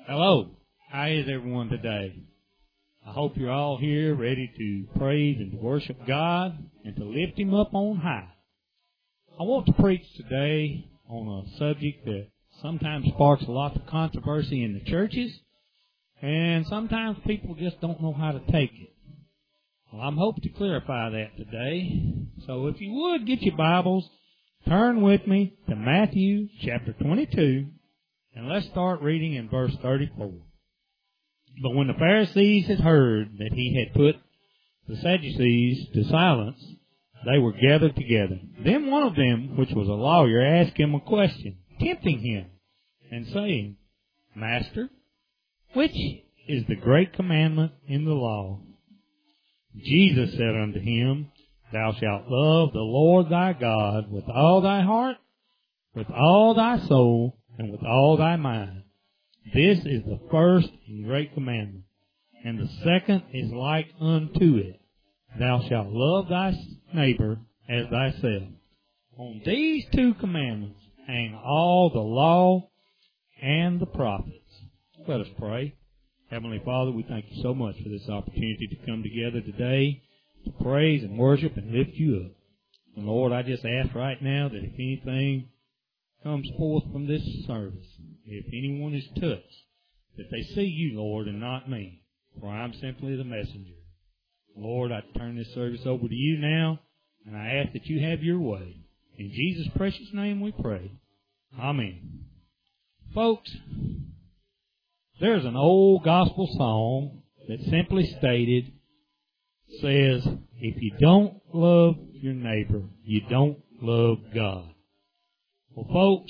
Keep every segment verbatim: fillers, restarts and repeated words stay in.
Hello. How is everyone today? I hope you're all here ready to praise and to worship God and to lift Him up on high. I want to preach today on a subject that sometimes sparks a lot of controversy in the churches, and sometimes people just don't know how to take it. Well, I'm hoping to clarify that today. So if you would, get your Bibles, turn with me to Matthew chapter twenty-two, and let's start reading in verse thirty-four. But when the Pharisees had heard that he had put the Sadducees to silence, they were gathered together. Then one of them, which was a lawyer, asked him a question, tempting him, and saying, Master, which is the great commandment in the law? Jesus said unto him, Thou shalt love the Lord thy God with all thy heart, with all thy soul, and with all thy mind. This is the first and great commandment. And the second is like unto it. Thou shalt love thy neighbor as thyself. On these two commandments hang all the law and the prophets. Let us pray. Heavenly Father, we thank you so much for this opportunity to come together today to praise and worship and lift you up. And Lord, I just ask right now that if anything comes forth from this service, if anyone is touched, that they see you, Lord, and not me, for I'm simply the messenger. Lord, I turn this service over to you now, and I ask that you have your way. In Jesus' precious name we pray. Amen. Folks, there's an old gospel song that simply stated, says, if you don't love your neighbor, you don't love God. Well, folks,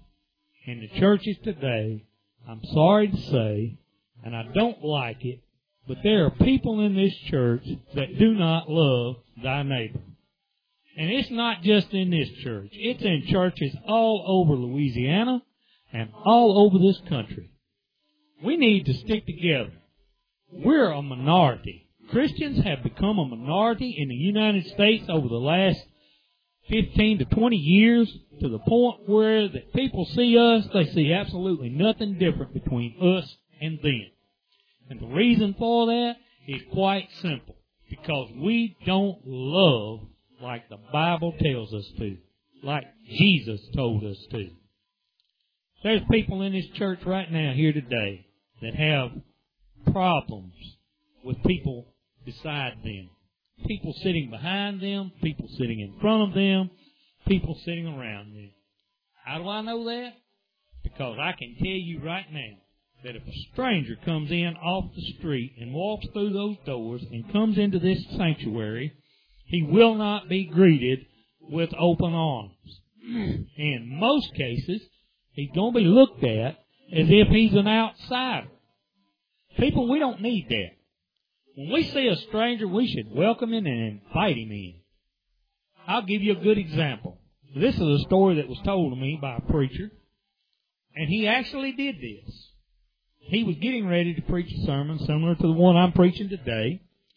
in the churches today, I'm sorry to say, and I don't like it, but there are people in this church that do not love thy neighbor. And it's not just in this church. It's in churches all over Louisiana and all over this country. We need to stick together. We're a minority. Christians have become a minority in the United States over the last fifteen to twenty years, to the point where that people see us, they see absolutely nothing different between us and them. And the reason for that is quite simple. Because we don't love like the Bible tells us to. Like Jesus told us to. There's people in this church right now here today that have problems with people beside them. People sitting behind them, people sitting in front of them, people sitting around them. How do I know that? Because I can tell you right now that if a stranger comes in off the street and walks through those doors and comes into this sanctuary, he will not be greeted with open arms. In most cases, he's going to be looked at as if he's an outsider. People, we don't need that. When we see a stranger, we should welcome him and invite him in. I'll give you a good example. This is a story that was told to me by a preacher, and he actually did this. He was getting ready to preach a sermon similar to the one I'm preaching today,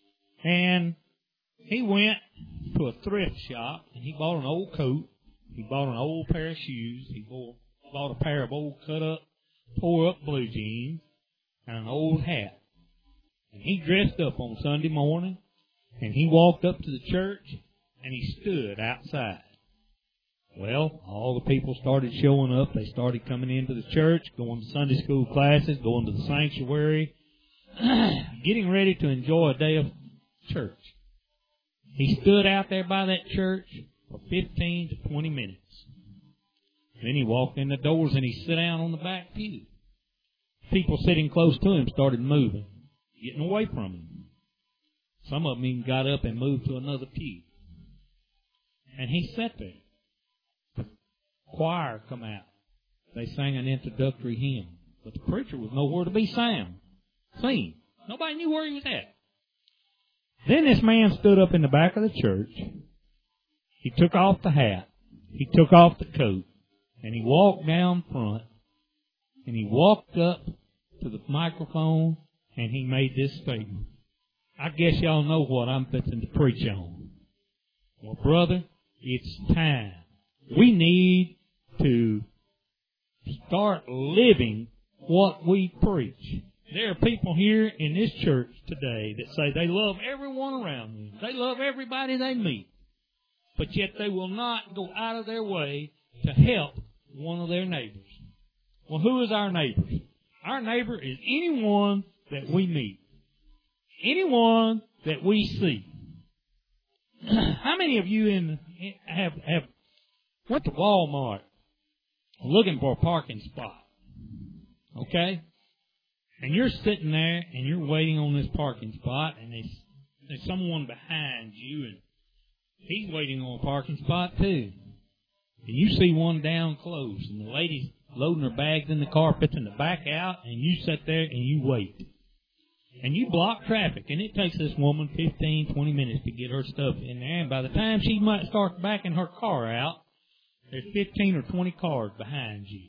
and he went to a thrift shop, and he bought an old coat, he bought an old pair of shoes, he bought a pair of old cut-up, tore-up blue jeans, and an old hat. And he dressed up on Sunday morning, and he walked up to the church, and he stood outside. Well, all the people started showing up. They started coming into the church, going to Sunday school classes, going to the sanctuary, getting ready to enjoy a day of church. He stood out there by that church for fifteen to twenty minutes. Then he walked in the doors, and he sat down on the back pew. People sitting close to him started moving, getting away from him. Some of them even got up and moved to another pew. And he sat there. The choir come out. They sang an introductory hymn. But the preacher was nowhere to be sound, seen. Nobody knew where he was at. Then this man stood up in the back of the church. He took off the hat. He took off the coat. And he walked down front. And he walked up to the microphone. And he made this statement. I guess y'all know what I'm fixing to preach on. Well, brother, it's time. We need to start living what we preach. There are people here in this church today that say they love everyone around them. They love everybody they meet. But yet they will not go out of their way to help one of their neighbors. Well, who is our neighbor? Our neighbor is anyone that we meet. Anyone that we see. How many of you in have have went to Walmart looking for a parking spot? Okay? And you're sitting there and you're waiting on this parking spot, and there's, there's someone behind you, and he's waiting on a parking spot too. And you see one down close, and the lady's loading her bags in the car, fixing to back out, and you sit there and you wait. And you block traffic, and it takes this woman fifteen, twenty minutes to get her stuff in there, and by the time she might start backing her car out, there's fifteen or twenty cars behind you.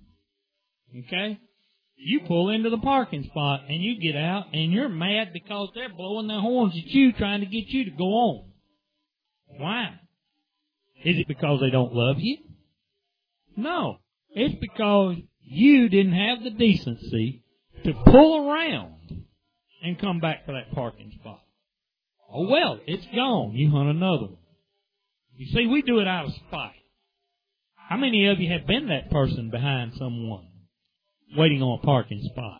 Okay? You pull into the parking spot, and you get out, and you're mad because they're blowing their horns at you, trying to get you to go on. Why? Is it because they don't love you? No. It's because you didn't have the decency to pull around and come back to that parking spot. Oh, well, it's gone. You hunt another one. You see, we do it out of spite. How many of you have been that person behind someone waiting on a parking spot?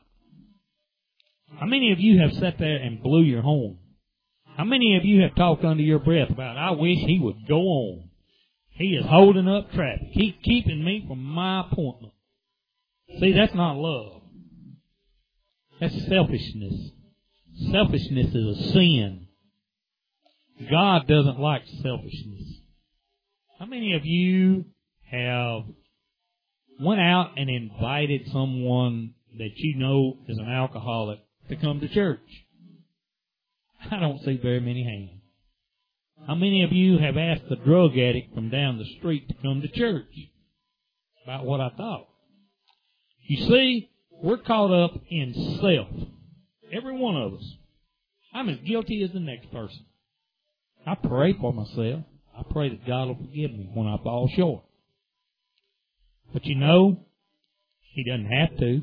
How many of you have sat there and blew your horn? How many of you have talked under your breath about, I wish he would go on. He is holding up traffic. He's keeping me from my appointment. See, that's not love. That's selfishness. Selfishness is a sin. God doesn't like selfishness. How many of you have went out and invited someone that you know is an alcoholic to come to church? I don't see very many hands. How many of you have asked the drug addict from down the street to come to church? About what I thought. You see, we're caught up in self. Every one of us. I'm as guilty as the next person. I pray for myself. I pray that God will forgive me when I fall short. But you know, He doesn't have to.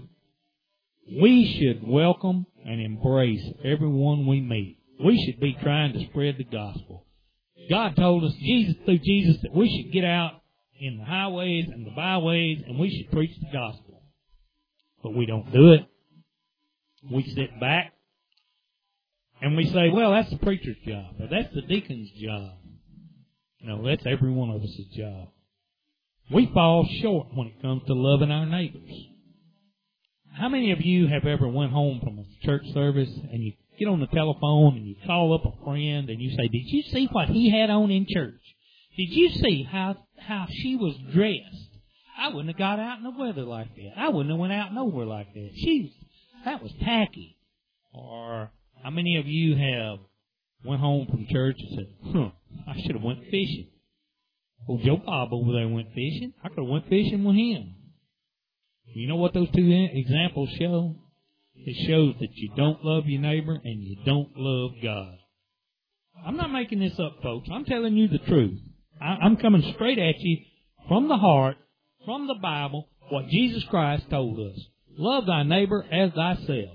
We should welcome and embrace everyone we meet. We should be trying to spread the gospel. God told us, Jesus through Jesus, that we should get out in the highways and the byways and we should preach the gospel. But we don't do it. We sit back and we say, well, that's the preacher's job, or that's the deacon's job. No, that's every one of us' job. We fall short when it comes to loving our neighbors. How many of you have ever went home from a church service and you get on the telephone and you call up a friend and you say, did you see what he had on in church? Did you see how how she was dressed? I wouldn't have got out in the weather like that. I wouldn't have went out nowhere like that. She, that was tacky. Or how many of you have went home from church and said, huh, I should have went fishing. Well, Joe Bob over there went fishing. I could have went fishing with him. You know what those two examples show? It shows that you don't love your neighbor and you don't love God. I'm not making this up, folks. I'm telling you the truth. I, I'm coming straight at you from the heart, from the Bible, what Jesus Christ told us. Love thy neighbor as thyself.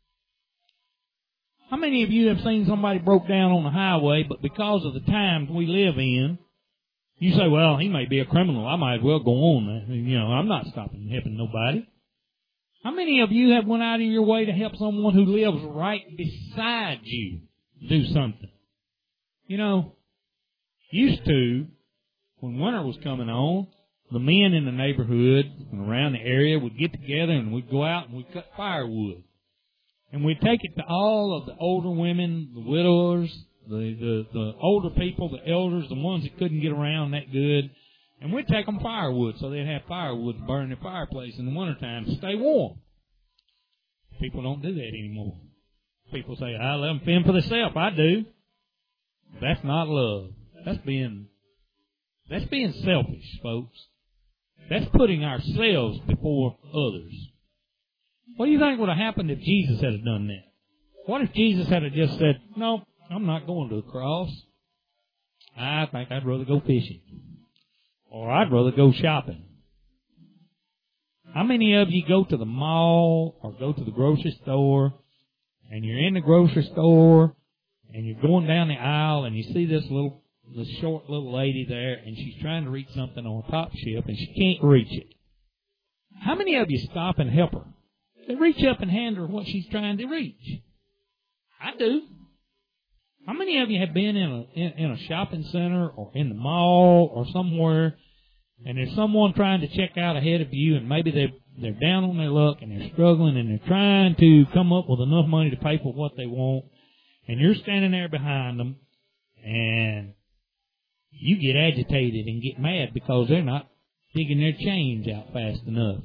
How many of you have seen somebody broke down on the highway, but because of the times we live in, you say, well, he may be a criminal. I might as well go on. You know, I'm not stopping and helping nobody. How many of you have went out of your way to help someone who lives right beside you do something? You know, used to, when winter was coming on, the men in the neighborhood and around the area would get together and we'd go out and we'd cut firewood. And we'd take it to all of the older women, the widowers, the, the, the older people, the elders, the ones that couldn't get around that good. And we'd take them firewood so they'd have firewood to burn their fireplace in the wintertime to stay warm. People don't do that anymore. People say, I let them fend for themselves. I do. That's not love. That's being, that's being selfish, folks. That's putting ourselves before others. What do you think would have happened if Jesus had done that? What if Jesus had just said, no, I'm not going to the cross. I think I'd rather go fishing. Or I'd rather go shopping. How many of you go to the mall or go to the grocery store and you're in the grocery store and you're going down the aisle and you see this little, this short little lady there and she's trying to reach something on the top shelf and she can't reach it? How many of you stop and help her? They reach up and hand her what she's trying to reach. I do. How many of you have been in a in, in a shopping center or in the mall or somewhere, and there's someone trying to check out ahead of you, and maybe they they're down on their luck and they're struggling and they're trying to come up with enough money to pay for what they want, and you're standing there behind them, and you get agitated and get mad because they're not digging their change out fast enough.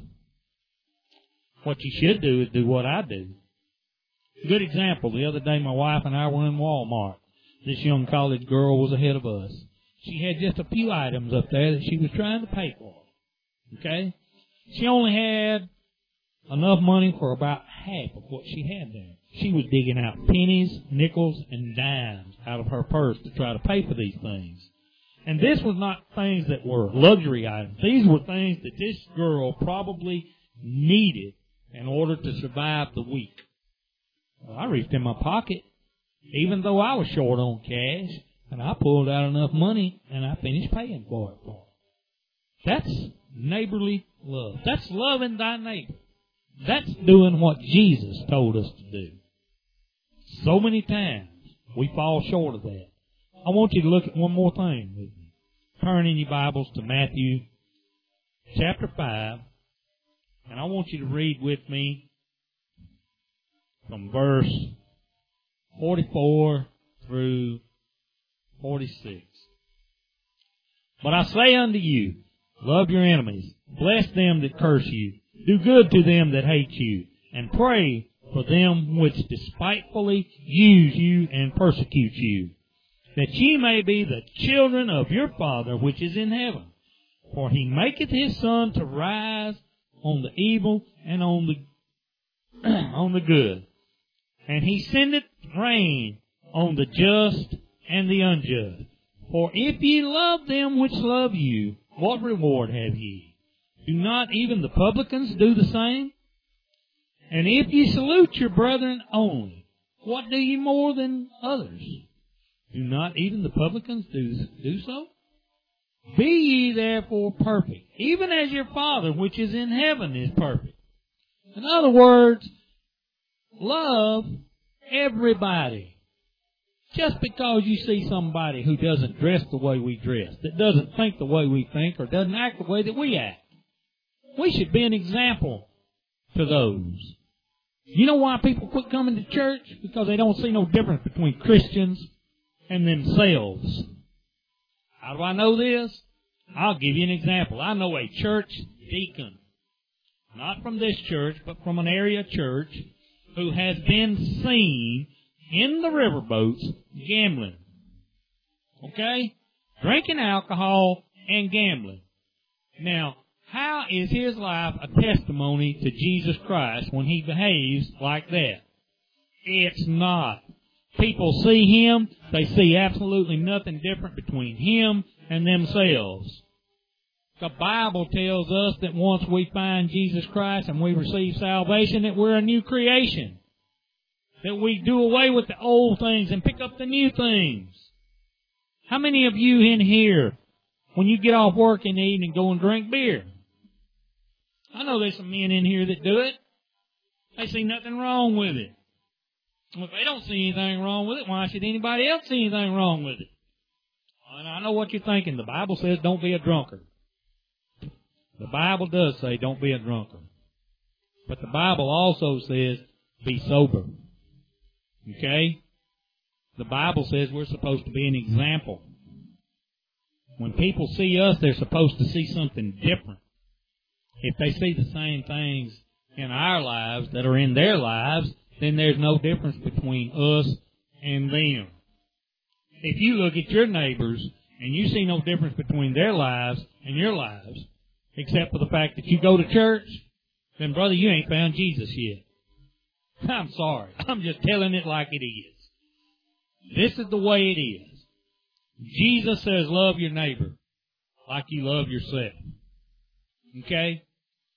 What you should do is do what I do. Good example, the other day my wife and I were in Walmart. This young college girl was ahead of us. She had just a few items up there that she was trying to pay for. Okay? She only had enough money for about half of what she had there. She was digging out pennies, nickels, and dimes out of her purse to try to pay for these things. And this was not things that were luxury items. These were things that this girl probably needed in order to survive the week. Well, I reached in my pocket, even though I was short on cash, and I pulled out enough money, and I finished paying for it for her. That's neighborly love. That's loving thy neighbor. That's doing what Jesus told us to do. So many times we fall short of that. I want you to look at one more thing with me. Turn in your Bibles to Matthew chapter five, and I want you to read with me from verse forty-four through forty-six. But I say unto you, love your enemies, bless them that curse you, do good to them that hate you, and pray for them which despitefully use you and persecute you, that ye may be the children of your Father which is in heaven. For he maketh his sun to rise on the evil and on the on the good, and he sendeth rain on the just and the unjust. For if ye love them which love you, what reward have ye? Do not even the publicans do the same? And if ye salute your brethren only, what do ye more than others? Do not even the publicans do, do so? Be ye therefore perfect, even as your Father which is in heaven is perfect. In other words, love everybody. Just because you see somebody who doesn't dress the way we dress, that doesn't think the way we think, or doesn't act the way that we act, we should be an example to those. You know why people quit coming to church? Because they don't see no difference between Christians and themselves. How do I know this? I'll give you an example. I know a church deacon, not from this church, but from an area church, who has been seen in the riverboats gambling. Okay? Drinking alcohol and gambling. Now, how is his life a testimony to Jesus Christ when he behaves like that? It's not. People see him, they see absolutely nothing different between him and themselves. The Bible tells us that once we find Jesus Christ and we receive salvation, that we're a new creation. That we do away with the old things and pick up the new things. How many of you in here, when you get off work in the evening, go and drink beer? I know there's some men in here that do it. They see nothing wrong with it. Well, if they don't see anything wrong with it, why should anybody else see anything wrong with it? And I know what you're thinking. The Bible says don't be a drunkard. The Bible does say don't be a drunkard. But the Bible also says be sober. Okay? The Bible says we're supposed to be an example. When people see us, they're supposed to see something different. If they see the same things in our lives that are in their lives, then there's no difference between us and them. If you look at your neighbors and you see no difference between their lives and your lives, except for the fact that you go to church, then brother, you ain't found Jesus yet. I'm sorry. I'm just telling it like it is. This is the way it is. Jesus says love your neighbor like you love yourself. Okay?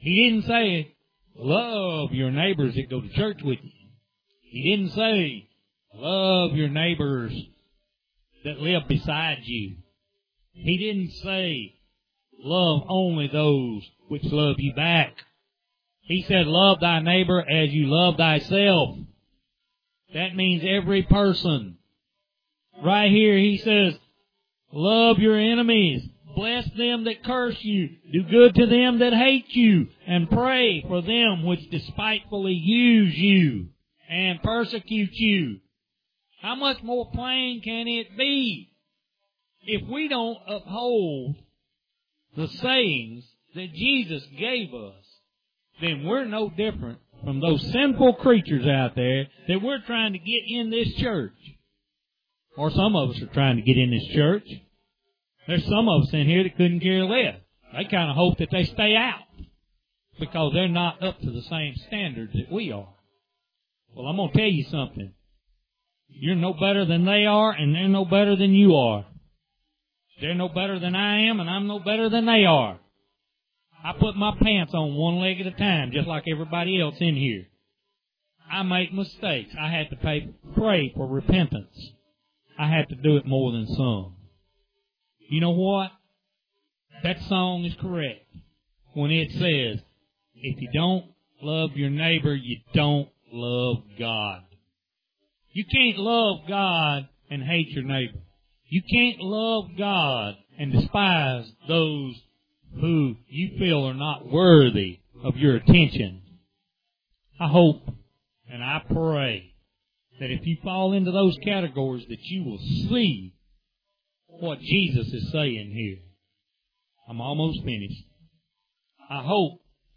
He didn't say, love your neighbors that go to church with you. He didn't say, love your neighbors that live beside you. He didn't say, love only those which love you back. He said, love thy neighbor as you love thyself. That means every person. Right here he says, love your enemies. Bless them that curse you. Do good to them that hate you. And pray for them which despitefully use you and persecute you. How much more plain can it be? If we don't uphold the sayings that Jesus gave us, then we're no different from those sinful creatures out there that we're trying to get in this church. Or some of us are trying to get in this church. There's some of us in here that couldn't care less. They kind of hope that they stay out because they're not up to the same standards that we are. Well, I'm going to tell you something. You're no better than they are, and they're no better than you are. They're no better than I am, and I'm no better than they are. I put my pants on one leg at a time, just like everybody else in here. I make mistakes. I had to pay, pray for repentance. I had to do it more than some. You know what? That song is correct when it says, if you don't love your neighbor, you don't love God. You can't love God and hate your neighbor. You can't love God and despise those who you feel are not worthy of your attention. I hope and I pray that if you fall into those categories that you will see what Jesus is saying here. I'm almost finished. I hope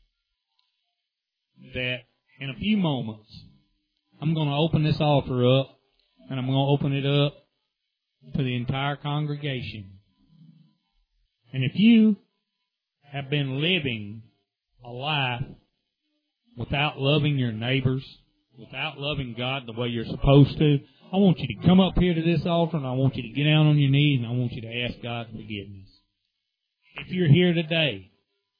that in a few moments I'm going to open this altar up, and I'm going to open it up to the entire congregation. And if you have been living a life without loving your neighbors, without loving God the way you're supposed to, I want you to come up here to this altar, and I want you to get down on your knees, and I want you to ask God forgiveness. If you're here today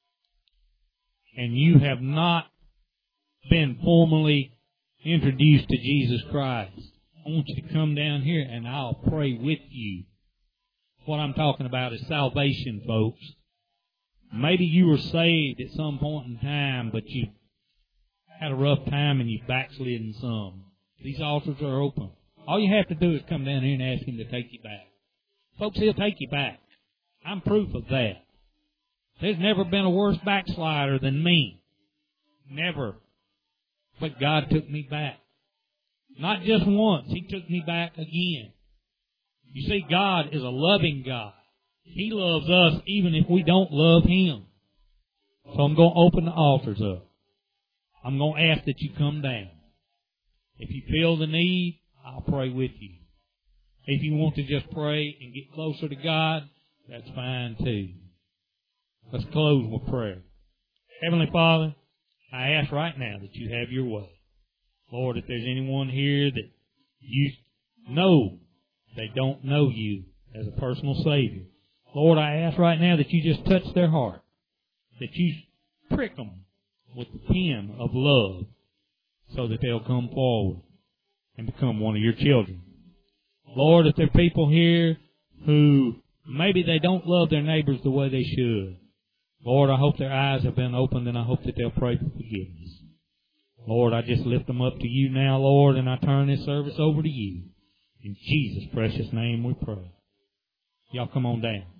and you have not been formally introduced to Jesus Christ, I want you to come down here and I'll pray with you. What I'm talking about is salvation, folks. Maybe you were saved at some point in time, but you had a rough time and you backslid some. These altars are open. All you have to do is come down here and ask Him to take you back. Folks, He'll take you back. I'm proof of that. There's never been a worse backslider than me. Never. But God took me back. Not just once. He took me back again. You see, God is a loving God. He loves us even if we don't love Him. So I'm going to open the altars up. I'm going to ask that you come down. If you feel the need, I'll pray with you. If you want to just pray and get closer to God, that's fine too. Let's close with prayer. Heavenly Father, I ask right now that you have your way. Lord, if there's anyone here that you know they don't know you as a personal Savior, Lord, I ask right now that you just touch their heart, that you prick them with the pin of love so that they'll come forward and become one of your children. Lord, if there are people here who maybe they don't love their neighbors the way they should, Lord, I hope their eyes have been opened, and I hope that they'll pray for forgiveness. Lord, I just lift them up to you now, Lord, and I turn this service over to you. In Jesus' precious name we pray. Y'all come on down.